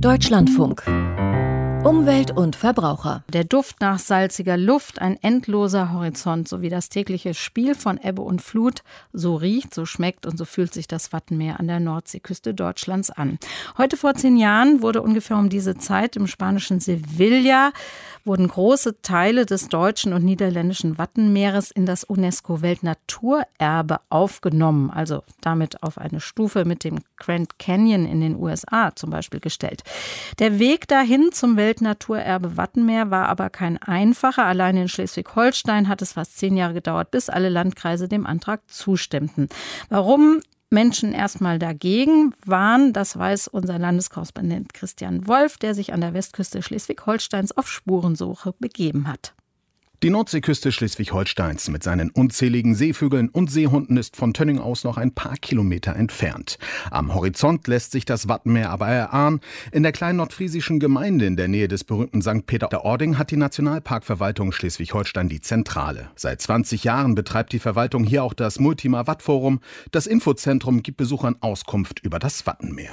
Deutschlandfunk. Umwelt und Verbraucher. Der Duft nach salziger Luft, ein endloser Horizont sowie das tägliche Spiel von Ebbe und Flut. So riecht, so schmeckt und so fühlt sich das Wattenmeer an der Nordseeküste Deutschlands an. Heute vor 10 Jahren wurde ungefähr um diese Zeit im spanischen Sevilla wurden große Teile des deutschen und niederländischen Wattenmeeres in das UNESCO-Weltnaturerbe aufgenommen, also damit auf eine Stufe mit dem Grand Canyon in den USA zum Beispiel gestellt. Der Weg dahin zum Weltnaturerbe Wattenmeer war aber kein einfacher. Allein in Schleswig-Holstein hat es fast 10 Jahre gedauert, bis alle Landkreise dem Antrag zustimmten. Warum Menschen erstmal dagegen waren, das weiß unser Landeskorrespondent Christian Wolf, der sich an der Westküste Schleswig-Holsteins auf Spurensuche begeben hat. Die Nordseeküste Schleswig-Holsteins mit seinen unzähligen Seevögeln und Seehunden ist von Tönning aus noch ein paar Kilometer entfernt. Am Horizont lässt sich das Wattenmeer aber erahnen. In der kleinen nordfriesischen Gemeinde in der Nähe des berühmten St. Peter-Ording hat die Nationalparkverwaltung Schleswig-Holstein die Zentrale. Seit 20 Jahren betreibt die Verwaltung hier auch das Multima-Watt-Forum. Das Infozentrum gibt Besuchern Auskunft über das Wattenmeer.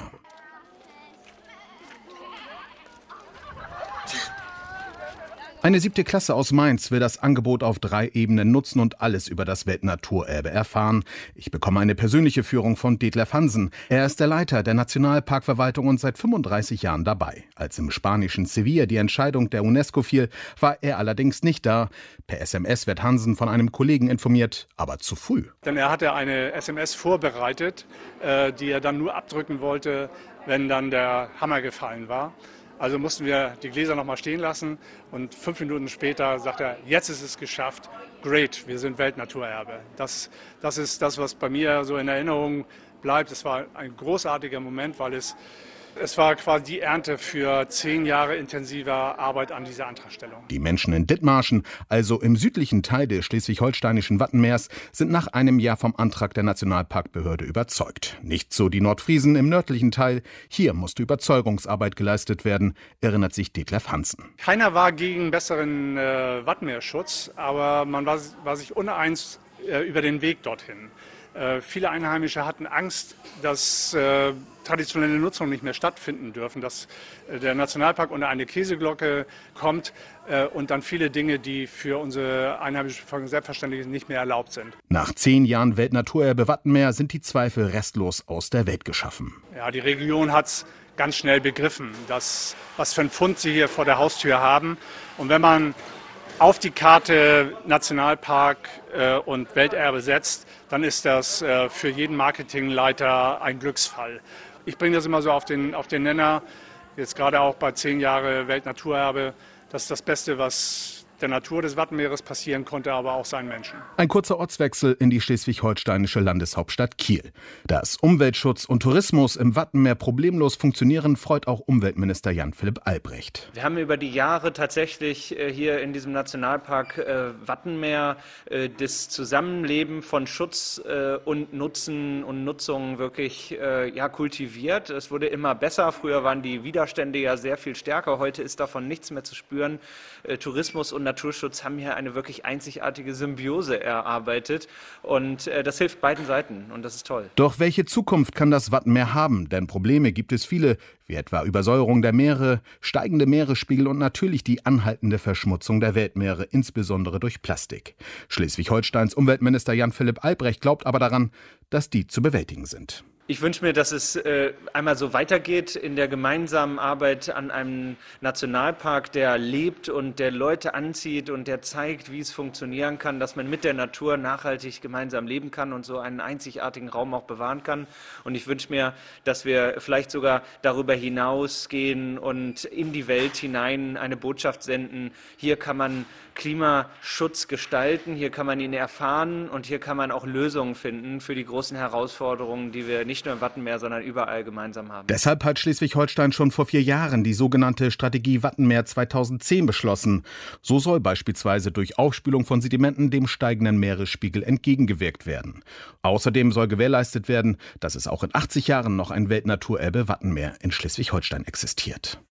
Eine 7. Klasse aus Mainz will das Angebot auf 3 Ebenen nutzen und alles über das Weltnaturerbe erfahren. Ich bekomme eine persönliche Führung von Detlef Hansen. Er ist der Leiter der Nationalparkverwaltung und seit 35 Jahren dabei. Als im spanischen Sevilla die Entscheidung der UNESCO fiel, war er allerdings nicht da. Per SMS wird Hansen von einem Kollegen informiert, aber zu früh. Denn er hatte eine SMS vorbereitet, die er dann nur abdrücken wollte, wenn dann der Hammer gefallen war. Also mussten wir die Gläser noch mal stehen lassen und 5 Minuten später sagt er, jetzt ist es geschafft, great, wir sind Weltnaturerbe. Das ist das, was bei mir so in Erinnerung bleibt. Es war ein großartiger Moment, weil es war quasi die Ernte für 10 Jahre intensiver Arbeit an dieser Antragstellung. Die Menschen in Dithmarschen, also im südlichen Teil des schleswig-holsteinischen Wattenmeers, sind nach einem Jahr vom Antrag der Nationalparkbehörde überzeugt. Nicht so die Nordfriesen im nördlichen Teil. Hier musste Überzeugungsarbeit geleistet werden, erinnert sich Detlef Hansen. Keiner war gegen besseren Wattenmeerschutz, aber man war sich uneins über den Weg dorthin. Viele Einheimische hatten Angst, dass traditionelle Nutzung nicht mehr stattfinden dürfen, dass der Nationalpark unter eine Käseglocke kommt und dann viele Dinge, die für unsere einheimische Bevölkerung selbstverständlich nicht mehr erlaubt sind. Nach 10 Jahren Weltnaturerbe Wattenmeer sind die Zweifel restlos aus der Welt geschaffen. Ja, die Region hat es ganz schnell begriffen, was für ein Pfund sie hier vor der Haustür haben. Und wenn man auf die Karte Nationalpark und Welterbe setzt, dann ist das für jeden Marketingleiter ein Glücksfall. Ich bringe das immer so auf den Nenner, jetzt gerade auch bei 10 Jahre Weltnaturerbe, das ist das Beste, was der Natur des Wattenmeeres passieren konnte, aber auch seinen Menschen. Ein kurzer Ortswechsel in die schleswig-holsteinische Landeshauptstadt Kiel. Dass Umweltschutz und Tourismus im Wattenmeer problemlos funktionieren, freut auch Umweltminister Jan-Philipp Albrecht. Wir haben über die Jahre tatsächlich hier in diesem Nationalpark Wattenmeer das Zusammenleben von Schutz und Nutzen und Nutzung wirklich kultiviert. Es wurde immer besser. Früher waren die Widerstände ja sehr viel stärker. Heute ist davon nichts mehr zu spüren. Tourismus und Naturschutz haben hier eine wirklich einzigartige Symbiose erarbeitet und das hilft beiden Seiten und das ist toll. Doch welche Zukunft kann das Wattenmeer haben? Denn Probleme gibt es viele, wie etwa Übersäuerung der Meere, steigende Meeresspiegel und natürlich die anhaltende Verschmutzung der Weltmeere, insbesondere durch Plastik. Schleswig-Holsteins Umweltminister Jan-Philipp Albrecht glaubt aber daran, dass die zu bewältigen sind. Ich wünsche mir, dass es einmal so weitergeht in der gemeinsamen Arbeit an einem Nationalpark, der lebt und der Leute anzieht und der zeigt, wie es funktionieren kann, dass man mit der Natur nachhaltig gemeinsam leben kann und so einen einzigartigen Raum auch bewahren kann. Und ich wünsche mir, dass wir vielleicht sogar darüber hinausgehen und in die Welt hinein eine Botschaft senden. Hier kann man Klimaschutz gestalten, hier kann man ihn erfahren und hier kann man auch Lösungen finden für die großen Herausforderungen, die wir nicht nur im Wattenmeer, sondern überall gemeinsam haben. Deshalb hat Schleswig-Holstein schon vor 4 Jahren die sogenannte Strategie Wattenmeer 2010 beschlossen. So soll beispielsweise durch Aufspülung von Sedimenten dem steigenden Meeresspiegel entgegengewirkt werden. Außerdem soll gewährleistet werden, dass es auch in 80 Jahren noch ein Weltnaturerbe Wattenmeer in Schleswig-Holstein existiert.